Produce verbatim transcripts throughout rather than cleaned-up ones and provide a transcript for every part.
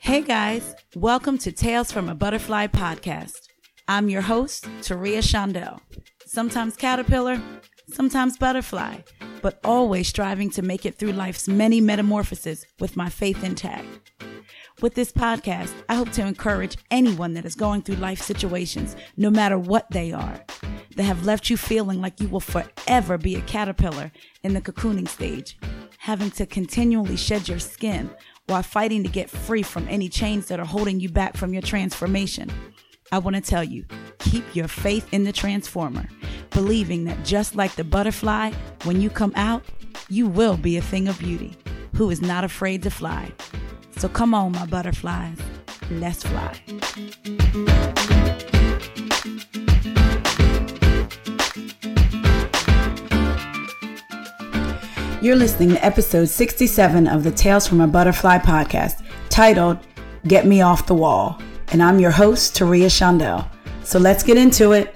Hey guys, welcome to Tales from a Butterfly podcast. I'm your host, Taria Shondell. Sometimes caterpillar, sometimes butterfly, but always striving to make it through life's many metamorphoses with my faith intact. With this podcast, I hope to encourage anyone that is going through life situations, no matter what they are, that have left you feeling like you will forever be a caterpillar in the cocooning stage, having to continually shed your skin while fighting to get free from any chains that are holding you back from your transformation. I want to tell you, keep your faith in the transformer, believing that just like the butterfly, when you come out, you will be a thing of beauty who is not afraid to fly. So come on, my butterflies, let's fly. You're listening to episode sixty-seven of the Tales from a Butterfly podcast, titled Get Me Off the Wall. And I'm your host, Taria Shondell. So let's get into it.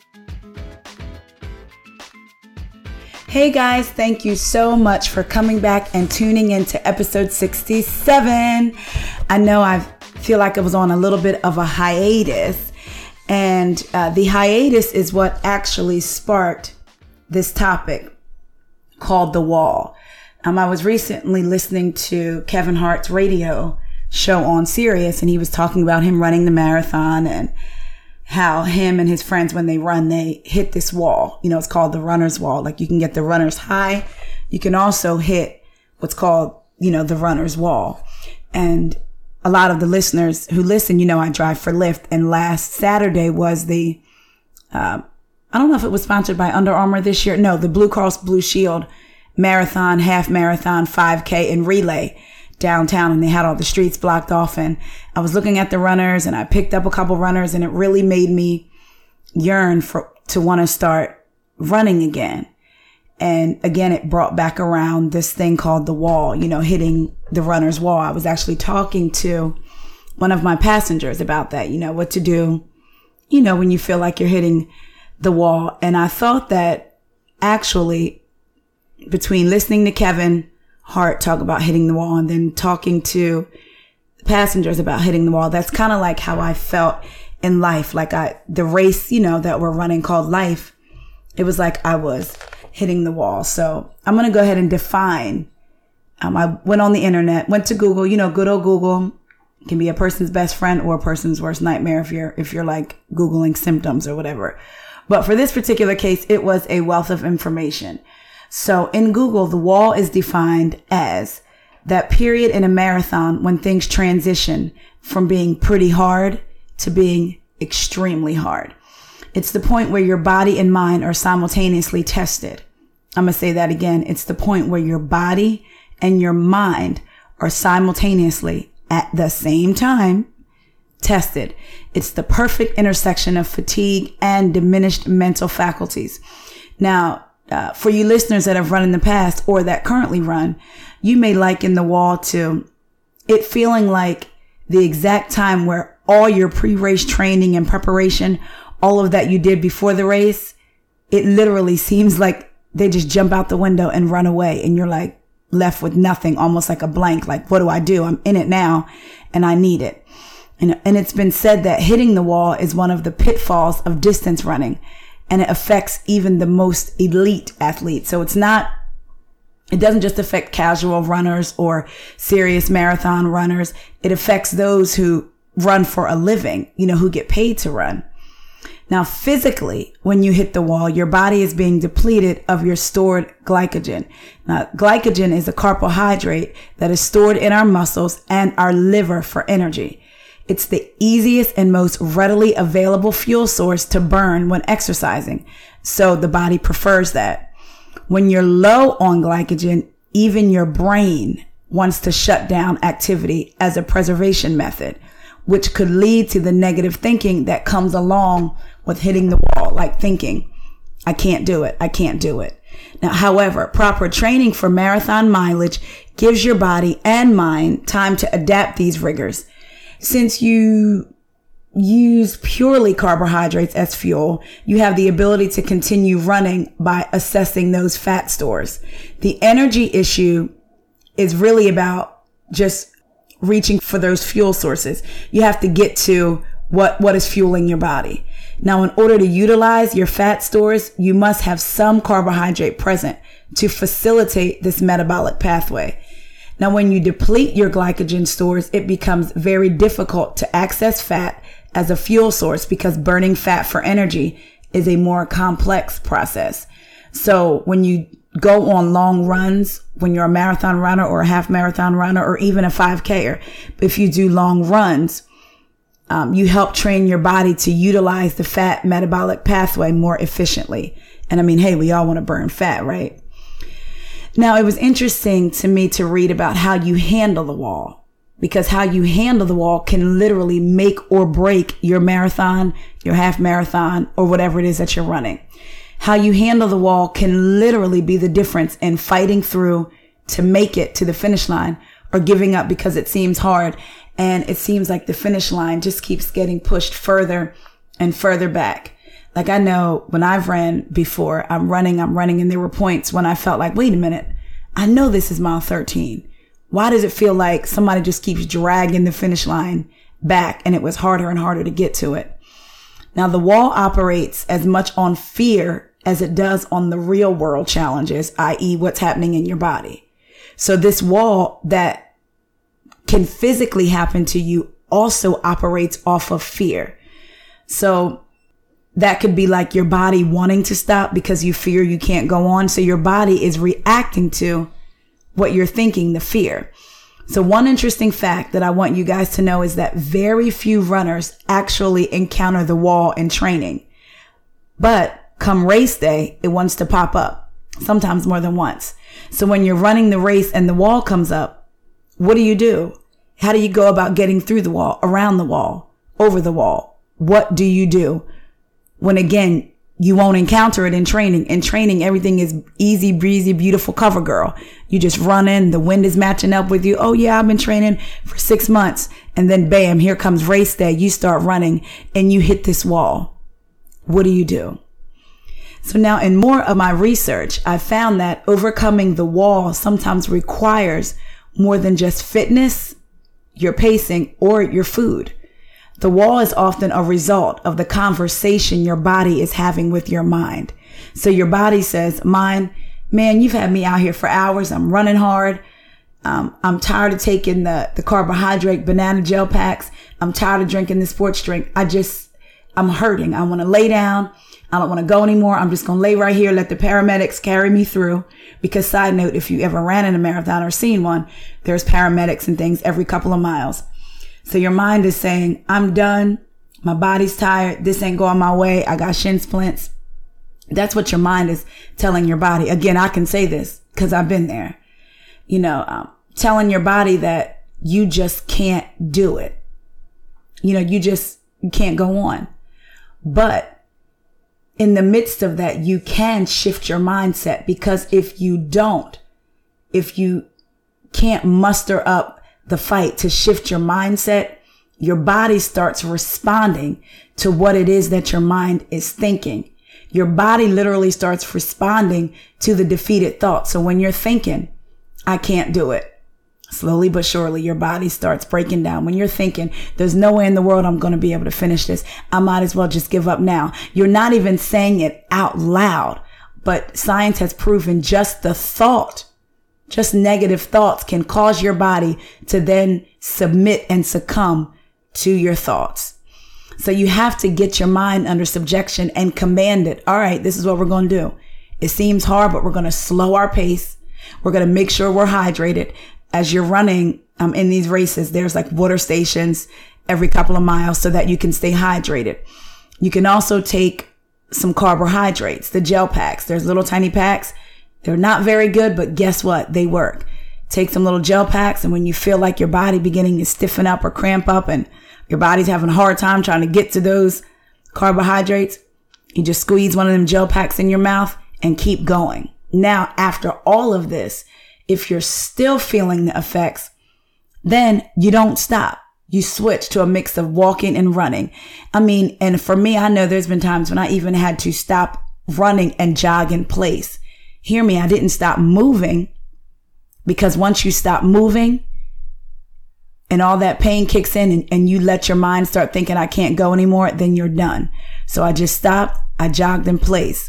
Hey guys, thank you so much for coming back and tuning in to episode sixty-seven. I know I feel like I was on a little bit of a hiatus, and uh, the hiatus is what actually sparked this topic called The Wall. Um, I was recently listening to Kevin Hart's radio show on Sirius, and he was talking about him running the marathon and how him and his friends, when they run, they hit this wall. You know, it's called the runner's wall. Like, you can get the runner's high. You can also hit what's called, you know, the runner's wall. And a lot of the listeners who listen, you know, I drive for Lyft. And last Saturday was the, uh, I don't know if it was sponsored by Under Armour this year. No, the Blue Cross Blue Shield marathon, half marathon, five K and relay downtown, and they had all the streets blocked off, and I was looking at the runners, and I picked up a couple runners, and it really made me yearn for to want to start running again. And again, it brought back around this thing called the wall, you know, hitting the runner's wall. I was actually talking to one of my passengers about that, you know, what to do, you know, when you feel like you're hitting the wall. And I thought that actually, between listening to Kevin Hart talk about hitting the wall and then talking to passengers about hitting the wall, that's kind of like how I felt in life. Like I, the race, you know, that we're running called life, it was like I was hitting the wall. So I'm going to go ahead and define. Um, I went on the internet, went to Google, you know, good old Google can be a person's best friend or a person's worst nightmare if you're, if you're like Googling symptoms or whatever. But for this particular case, it was a wealth of information. So in Google, the wall is defined as that period in a marathon when things transition from being pretty hard to being extremely hard. It's the point where your body and mind are simultaneously tested. I'm going to say that again. It's the point where your body and your mind are simultaneously at the same time tested. It's the perfect intersection of fatigue and diminished mental faculties. Now, Uh, for you listeners that have run in the past or that currently run, you may liken the wall to it feeling like the exact time where all your pre-race training and preparation, all of that you did before the race, it literally seems like they just jump out the window and run away, and you're like left with nothing, almost like a blank. Like, what do I do? I'm in it now and I need it. And, and it's been said that hitting the wall is one of the pitfalls of distance running. And it affects even the most elite athletes. So it's not, it doesn't just affect casual runners or serious marathon runners. It affects those who run for a living, you know, who get paid to run. Now, physically, when you hit the wall, your body is being depleted of your stored glycogen. Now, glycogen is a carbohydrate that is stored in our muscles and our liver for energy. It's the easiest and most readily available fuel source to burn when exercising. So the body prefers that. When you're low on glycogen, even your brain wants to shut down activity as a preservation method, which could lead to the negative thinking that comes along with hitting the wall, like thinking, I can't do it. I can't do it. Now, however, proper training for marathon mileage gives your body and mind time to adapt these rigors. Since you use purely carbohydrates as fuel, you have the ability to continue running by assessing those fat stores. The energy issue is really about just reaching for those fuel sources. You have to get to what, what is fueling your body. Now, in order to utilize your fat stores, you must have some carbohydrate present to facilitate this metabolic pathway. Now, when you deplete your glycogen stores, it becomes very difficult to access fat as a fuel source because burning fat for energy is a more complex process. So when you go on long runs, when you're a marathon runner or a half marathon runner or even a five K-er, if you do long runs, um, you help train your body to utilize the fat metabolic pathway more efficiently. And I mean, hey, we all want to burn fat, right? Now, it was interesting to me to read about how you handle the wall, because how you handle the wall can literally make or break your marathon, your half marathon, or whatever it is that you're running. How you handle the wall can literally be the difference in fighting through to make it to the finish line or giving up because it seems hard. And it seems like the finish line just keeps getting pushed further and further back. Like I know when I've ran before, I'm running, I'm running. And there were points when I felt like, wait a minute, I know this is mile thirteen. Why does it feel like somebody just keeps dragging the finish line back? And it was harder and harder to get to it. Now, the wall operates as much on fear as it does on the real world challenges, that is what's happening in your body. So this wall that can physically happen to you also operates off of fear. So that could be like your body wanting to stop because you fear you can't go on. So your body is reacting to what you're thinking, the fear. So one interesting fact that I want you guys to know is that very few runners actually encounter the wall in training. But come race day, it wants to pop up, sometimes more than once. So when you're running the race and the wall comes up, what do you do? How do you go about getting through the wall, around the wall, over the wall? What do you do when, again, you won't encounter it in training? In training, everything is easy, breezy, beautiful cover girl. You just run in, the wind is matching up with you. Oh yeah, I've been training for six months. And then bam, here comes race day. You start running and you hit this wall. What do you do? So now in more of my research, I found that overcoming the wall sometimes requires more than just fitness, your pacing, or your food. The wall is often a result of the conversation your body is having with your mind. So your body says, mind, man, you've had me out here for hours. I'm running hard. Um, I'm tired of taking the, the carbohydrate banana gel packs. I'm tired of drinking the sports drink. I just, I'm hurting. I want to lay down. I don't want to go anymore. I'm just going to lay right here. Let the paramedics carry me through. Because side note, if you ever ran in a marathon or seen one, there's paramedics and things every couple of miles. So your mind is saying, I'm done. My body's tired. This ain't going my way. I got shin splints. That's what your mind is telling your body. Again, I can say this because I've been there. You know, um, telling your body that you just can't do it. You know, you just you can't go on. But in the midst of that, you can shift your mindset, because if you don't, if you can't muster up the fight to shift your mindset, your body starts responding to what it is that your mind is thinking. Your body literally starts responding to the defeated thought. So when you're thinking, I can't do it, slowly but surely, your body starts breaking down. When you're thinking, there's no way in the world I'm going to be able to finish this, I might as well just give up now. You're not even saying it out loud, but science has proven just the thought, just negative thoughts can cause your body to then submit and succumb to your thoughts. So you have to get your mind under subjection and command it. All right, this is what we're going to do. It seems hard, but we're going to slow our pace. We're going to make sure we're hydrated. As you're running um, in these races, there's like water stations every couple of miles so that you can stay hydrated. You can also take some carbohydrates, the gel packs. There's little tiny packs. They're not very good, but guess what? They work. Take some little gel packs, and when you feel like your body beginning to stiffen up or cramp up and your body's having a hard time trying to get to those carbohydrates, you just squeeze one of them gel packs in your mouth and keep going. Now, after all of this, if you're still feeling the effects, then you don't stop. You switch to a mix of walking and running. I mean, and for me, I know there's been times when I even had to stop running and jog in place. Hear me, I didn't stop moving, because once you stop moving, and all that pain kicks in and, and you let your mind start thinking I can't go anymore, then you're done. So I just stopped. I jogged in place.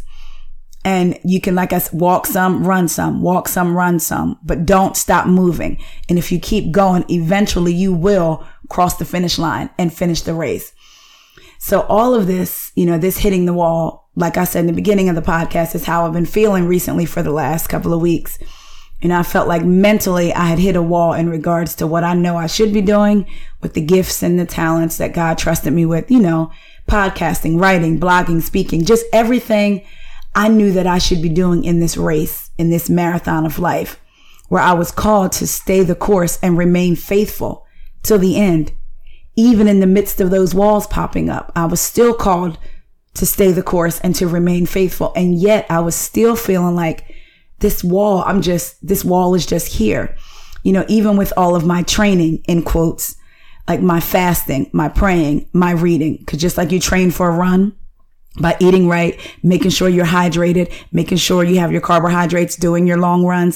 And you can, like I said, walk some, run some, walk some, run some, but don't stop moving. And if you keep going, eventually you will cross the finish line and finish the race. So all of this, you know, this hitting the wall, like I said in the beginning of the podcast, is how I've been feeling recently for the last couple of weeks. And I felt like mentally I had hit a wall in regards to what I know I should be doing with the gifts and the talents that God trusted me with, you know, podcasting, writing, blogging, speaking, just everything I knew that I should be doing in this race, in this marathon of life, where I was called to stay the course and remain faithful till the end. Even in the midst of those walls popping up, I was still called to stay the course and to remain faithful. And yet I was still feeling like this wall, I'm just, this wall is just here. You know, even with all of my training, in quotes, like my fasting, my praying, my reading, because just like you train for a run, by eating right, making sure you're hydrated, making sure you have your carbohydrates, doing your long runs.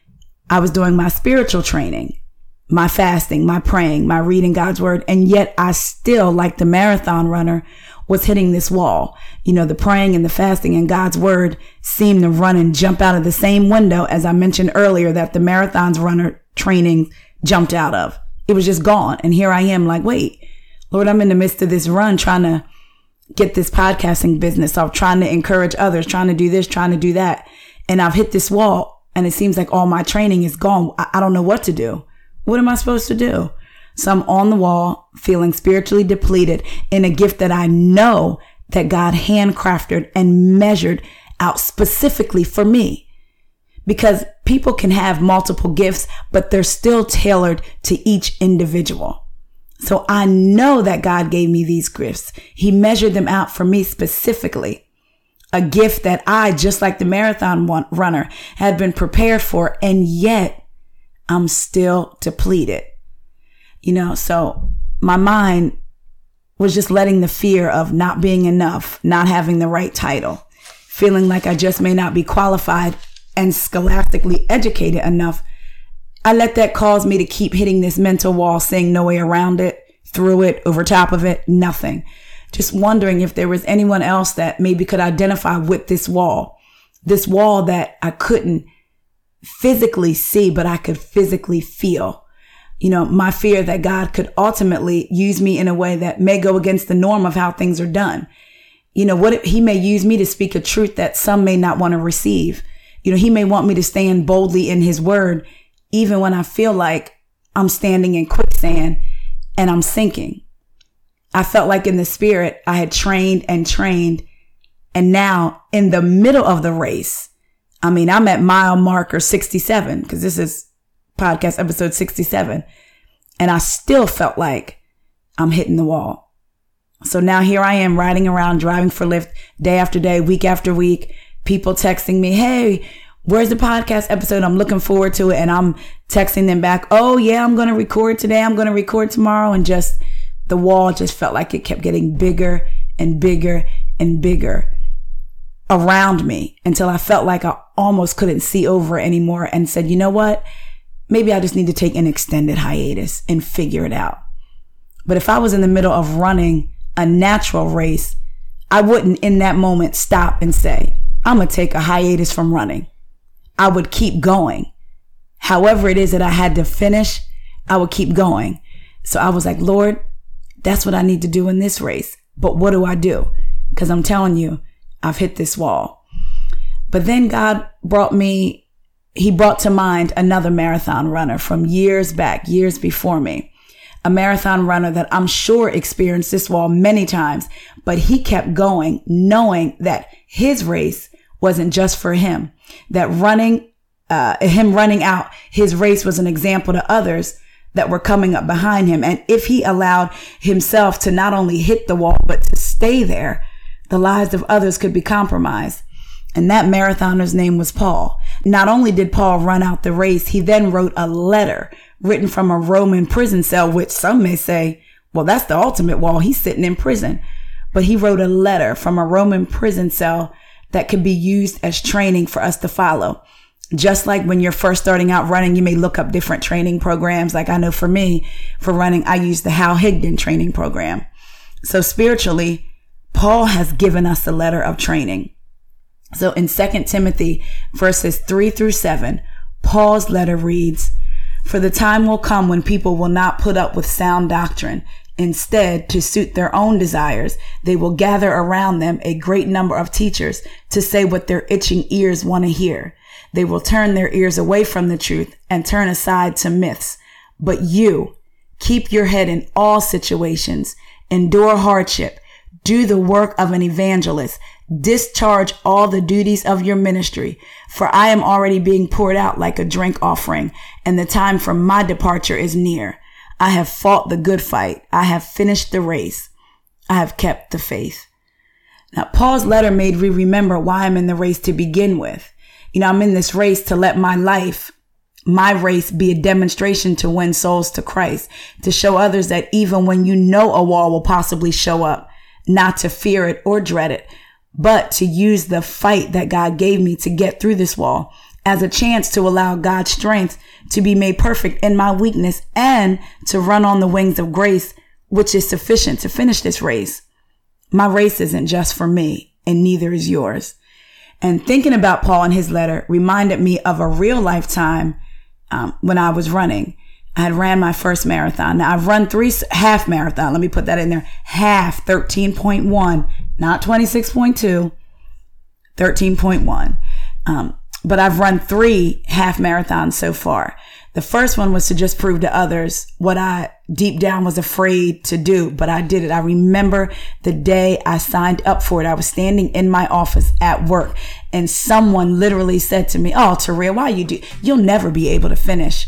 I was doing my spiritual training, my fasting, my praying, my reading God's word. And yet I still, like the marathon runner, was hitting this wall. You know, the praying and the fasting and God's word seemed to run and jump out of the same window, as I mentioned earlier, that the marathons runner training jumped out of. It was just gone. And here I am like, wait, Lord, I'm in the midst of this run trying to get this podcasting business. I'm trying to encourage others, trying to do this, trying to do that. And I've hit this wall and it seems like all my training is gone. I, I don't know what to do. What am I supposed to do? So I'm on the wall feeling spiritually depleted in a gift that I know that God handcrafted and measured out specifically for me. Because people can have multiple gifts, but they're still tailored to each individual. So I know that God gave me these gifts. He measured them out for me specifically. A gift that I, just like the marathon runner, had been prepared for, and yet I'm still depleted. You know, so my mind was just letting the fear of not being enough, not having the right title, feeling like I just may not be qualified and scholastically educated enough. I let that cause me to keep hitting this mental wall, saying no way around it, through it, over top of it, nothing. Just wondering if there was anyone else that maybe could identify with this wall, this wall that I couldn't physically see, but I could physically feel. You know, my fear that God could ultimately use me in a way that may go against the norm of how things are done. You know, what if he may use me to speak a truth that some may not want to receive? You know, he may want me to stand boldly in his word, even when I feel like I'm standing in quicksand and I'm sinking. I felt like in the spirit, I had trained and trained. And now in the middle of the race, I mean, I'm at mile marker sixty-seven, because this is podcast episode sixty-seven. And I still felt like I'm hitting the wall. So now here I am riding around, driving for Lyft day after day, week after week, people texting me, hey, where's the podcast episode? I'm looking forward to it. And I'm texting them back, oh yeah, I'm going to record today. I'm going to record tomorrow. And just the wall just felt like it kept getting bigger and bigger and bigger around me until I felt like I almost couldn't see over it anymore, and said, you know what? Maybe I just need to take an extended hiatus and figure it out. But if I was in the middle of running a natural race, I wouldn't in that moment stop and say, I'm going to take a hiatus from running. I would keep going. However it is that I had to finish, I would keep going. So I was like, Lord, that's what I need to do in this race. But what do I do? Because I'm telling you, I've hit this wall. But then God brought me, he brought to mind another marathon runner from years back, years before me. A marathon runner that I'm sure experienced this wall many times, but he kept going, knowing that his race wasn't just for him, that running, uh, him running out his race was an example to others that were coming up behind him. And if he allowed himself to not only hit the wall, but to stay there, the lives of others could be compromised. And that marathoner's name was Paul. Not only did Paul run out the race, he then wrote a letter written from a Roman prison cell, which some may say, well, that's the ultimate wall. He's sitting in prison. But he wrote a letter from a Roman prison cell that could be used as training for us to follow. Just like when you're first starting out running, you may look up different training programs. Like I know for me, for running, I use the Hal Higdon training program. So spiritually, Paul has given us the letter of training. So in Second Timothy verses three through seven, Paul's letter reads, "For the time will come when people will not put up with sound doctrine. Instead, to suit their own desires, they will gather around them a great number of teachers to say what their itching ears want to hear. They will turn their ears away from the truth and turn aside to myths. But you, keep your head in all situations, endure hardship, do the work of an evangelist, discharge all the duties of your ministry. For I am already being poured out like a drink offering, and the time for my departure is near. I have fought the good fight. I have finished the race. I have kept the faith." Now, Paul's letter made me remember why I'm in the race to begin with. You know, I'm in this race to let my life, my race, be a demonstration to win souls to Christ, to show others that even when you know a wall will possibly show up, not to fear it or dread it, but to use the fight that God gave me to get through this wall as a chance to allow God's strength to be made perfect in my weakness and to run on the wings of grace, which is sufficient to finish this race. My race isn't just for me, and neither is yours. And thinking about Paul and his letter reminded me of a real lifetime um, when I was running. I had ran my first marathon. Now I've run three half marathon. Let me put that in there. Half thirteen point one, not twenty-six point two, thirteen point one. Um, but I've run three half marathons so far. The first one was to just prove to others what I deep down was afraid to do, but I did it. I remember the day I signed up for it. I was standing in my office at work and someone literally said to me, "Oh, Taria, why you do? You'll never be able to finish."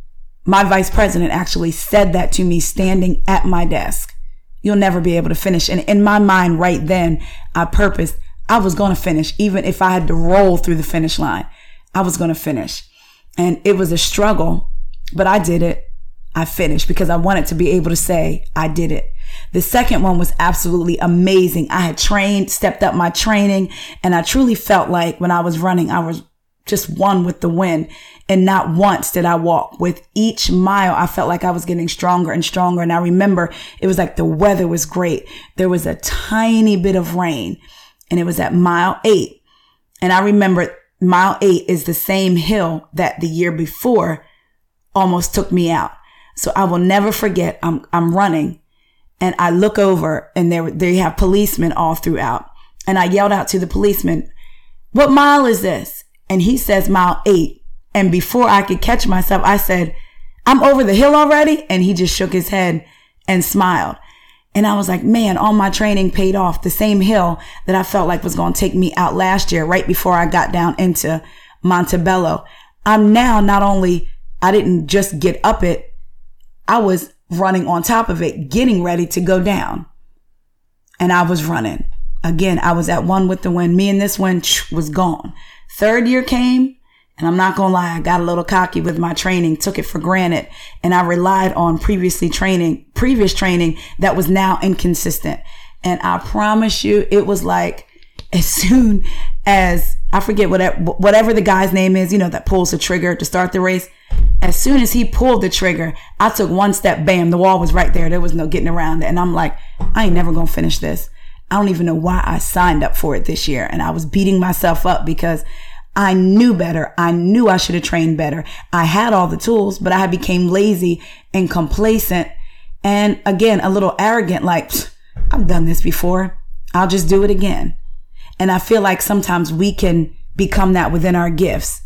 My vice president actually said that to me standing at my desk. "You'll never be able to finish." And in my mind right then, I purposed I was going to finish. Even if I had to roll through the finish line, I was going to finish. And it was a struggle, but I did it. I finished because I wanted to be able to say I did it. The second one was absolutely amazing. I had trained, stepped up my training, and I truly felt like when I was running, I was just one with the wind. And not once did I walk. With each mile, I felt like I was getting stronger and stronger. And I remember it was like the weather was great. There was a tiny bit of rain, and it was at mile eight. And I remember mile eight is the same hill that the year before almost took me out. So I will never forget. I'm, I'm running and I look over and there, they have policemen all throughout. And I yelled out to the policeman, "What mile is this?" And he says mile eight. And before I could catch myself, I said, "I'm over the hill already." And he just shook his head and smiled. And I was like, man, all my training paid off. The same hill that I felt like was going to take me out last year, right before I got down into Montebello. I'm now not only, I didn't just get up it, I was running on top of it, getting ready to go down. And I was running. Again, I was at one with the wind. Me and this wind was gone. Third year came. And I'm not going to lie, I got a little cocky with my training, took it for granted. And I relied on previously training, previous training that was now inconsistent. And I promise you, it was like as soon as, I forget whatever, whatever the guy's name is, you know, that pulls the trigger to start the race. As soon as he pulled the trigger, I took one step, bam, the wall was right there. There was no getting around it. And I'm like, I ain't never going to finish this. I don't even know why I signed up for it this year. And I was beating myself up because I knew better. I knew I should have trained better. I had all the tools, but I became lazy and complacent. And again, a little arrogant, like, I've done this before. I'll just do it again. And I feel like sometimes we can become that within our gifts.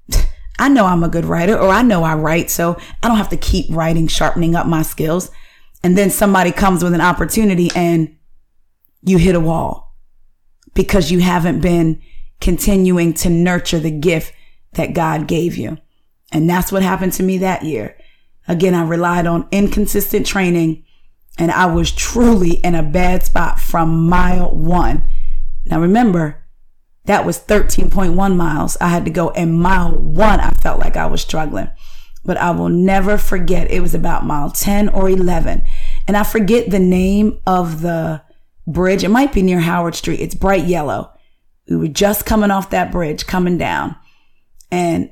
I know I'm a good writer, or I know I write, so I don't have to keep writing, sharpening up my skills. And then somebody comes with an opportunity and you hit a wall because you haven't been continuing to nurture the gift that God gave you. And that's what happened to me that year. Again, I relied on inconsistent training and I was truly in a bad spot from mile one. Now remember, that was thirteen point one miles I had to go, and mile one, I felt like I was struggling. But I will never forget, it was about mile ten or eleven. And I forget the name of the bridge. It might be near Howard Street. It's bright yellow. We were just coming off that bridge, coming down. And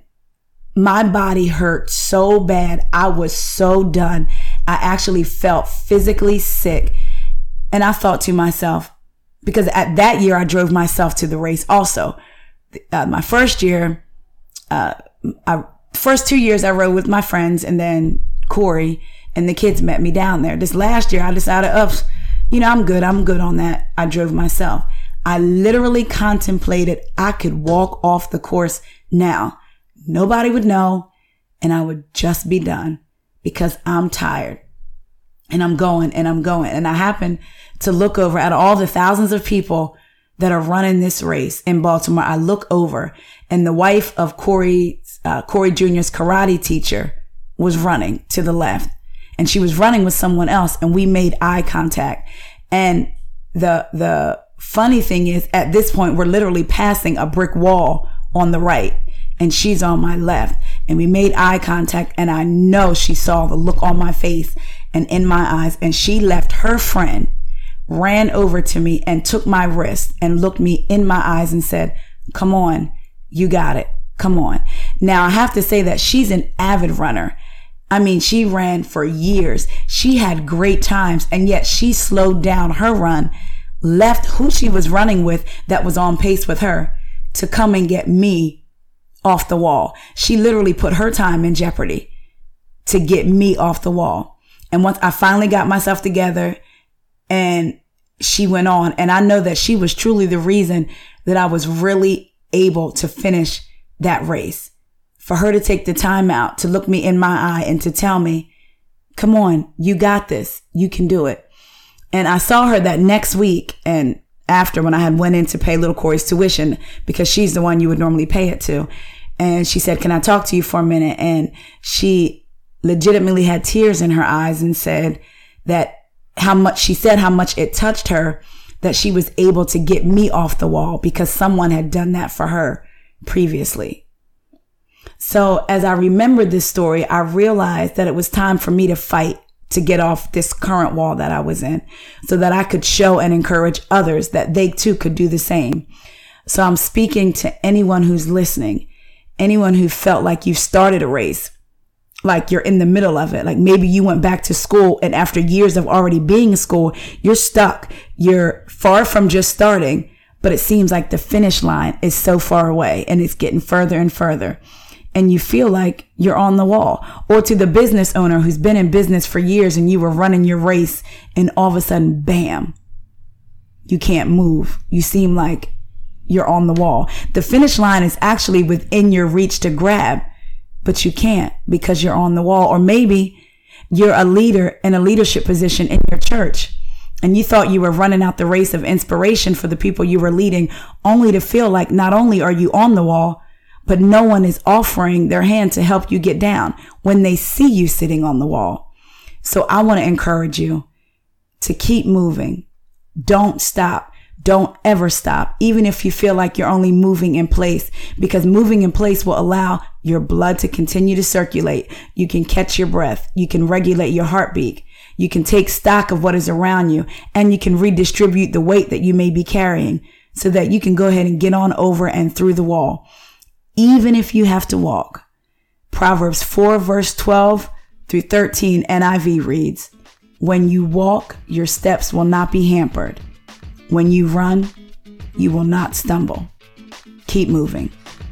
my body hurt so bad. I was so done. I actually felt physically sick. And I thought to myself, because at that year, I drove myself to the race also. Uh, my first year, uh, I, first two years I rode with my friends, and then Corey and the kids met me down there. This last year, I decided, oh, you know, I'm good. I'm good on that. I drove myself. I literally contemplated I could walk off the course now. Nobody would know, and I would just be done because I'm tired. And I'm going and I'm going. And I happen to look over at all the thousands of people that are running this race in Baltimore. I look over, and the wife of Corey, uh, Corey Junior's karate teacher was running to the left, and she was running with someone else, and we made eye contact. And the, the funny thing is, at this point, we're literally passing a brick wall on the right, and she's on my left, and we made eye contact, and I know she saw the look on my face and in my eyes, and she left her friend, ran over to me and took my wrist and looked me in my eyes and said, come on, you got it. Come on. Now I have to say that she's an avid runner. I mean, she ran for years. She had great times, and yet she slowed down her run, left who she was running with that was on pace with her to come and get me off the wall. She literally put her time in jeopardy to get me off the wall. And once I finally got myself together, and she went on, and I know that she was truly the reason that I was really able to finish that race. For her to take the time out to look me in my eye and to tell me, come on, you got this. You can do it. And I saw her that next week, and after, when I had went in to pay little Corey's tuition, because she's the one you would normally pay it to. And she said, can I talk to you for a minute? And she legitimately had tears in her eyes and said that how much, she said how much it touched her that she was able to get me off the wall because someone had done that for her previously. So as I remembered this story, I realized that it was time for me to fight to get off this current wall that I was in, so that I could show and encourage others that they too could do the same. So I'm speaking to anyone who's listening, anyone who felt like you started a race, like you're in the middle of it. Like maybe you went back to school, and after years of already being in school, you're stuck. You're far from just starting, but it seems like the finish line is so far away and it's getting further and further. And you feel like you're on the wall. Or to the business owner who's been in business for years and you were running your race, and all of a sudden, bam, you can't move. You seem like you're on the wall. The finish line is actually within your reach to grab, but you can't because you're on the wall. Or maybe you're a leader in a leadership position in your church, and you thought you were running out the race of inspiration for the people you were leading, only to feel like not only are you on the wall, but no one is offering their hand to help you get down when they see you sitting on the wall. So I want to encourage you to keep moving. Don't stop. Don't ever stop, even if you feel like you're only moving in place, because moving in place will allow your blood to continue to circulate. You can catch your breath. You can regulate your heartbeat. You can take stock of what is around you, and you can redistribute the weight that you may be carrying so that you can go ahead and get on over and through the wall, even if you have to walk. Proverbs four, verse twelve through thirteen, N I V reads, when you walk, your steps will not be hampered. When you run, you will not stumble. Keep moving.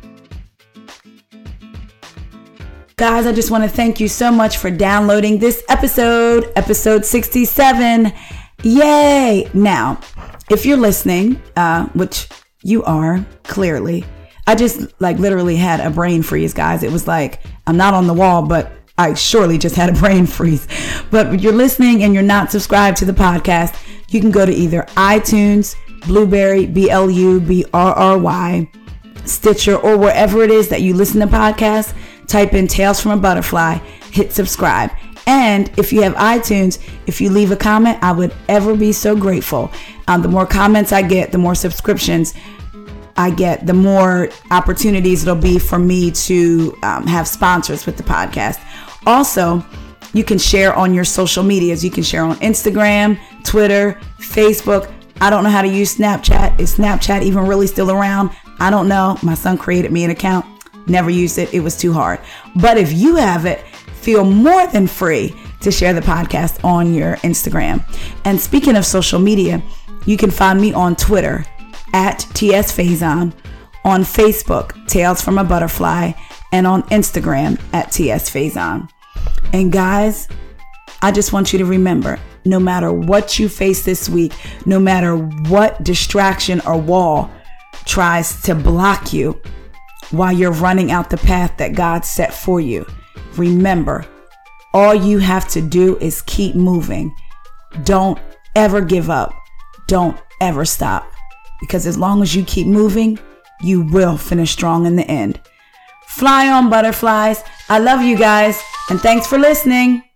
Guys, I just want to thank you so much for downloading this episode, episode sixty-seven. Yay! Now, if you're listening, uh, which you are, clearly, I just like literally had a brain freeze, guys. It was like, I'm not on the wall, but I surely just had a brain freeze. But if you're listening and you're not subscribed to the podcast, you can go to either iTunes, Blueberry, B L U B R R Y, Stitcher, or wherever it is that you listen to podcasts. Type in Tales from a Butterfly, hit subscribe. And if you have iTunes, if you leave a comment, I would ever be so grateful. Um, the more comments I get, the more subscriptions I get, the more opportunities it'll be for me to um, have sponsors with the podcast. Also, you can share on your social medias. You can share on Instagram, Twitter, Facebook. I don't know how to use Snapchat. Is Snapchat even really still around? I don't know. My son created me an account. Never used it. It was too hard. But if you have it, feel more than free to share the podcast on your Instagram. And speaking of social media, you can find me on Twitter at T S Faison, on Facebook, Tales from a Butterfly, and on Instagram at T S Faison. And guys, I just want you to remember, no matter what you face this week, no matter what distraction or wall tries to block you while you're running out the path that God set for you, remember, all you have to do is keep moving. Don't ever give up. Don't ever stop. Because as long as you keep moving, you will finish strong in the end. Fly on, butterflies. I love you guys, and thanks for listening.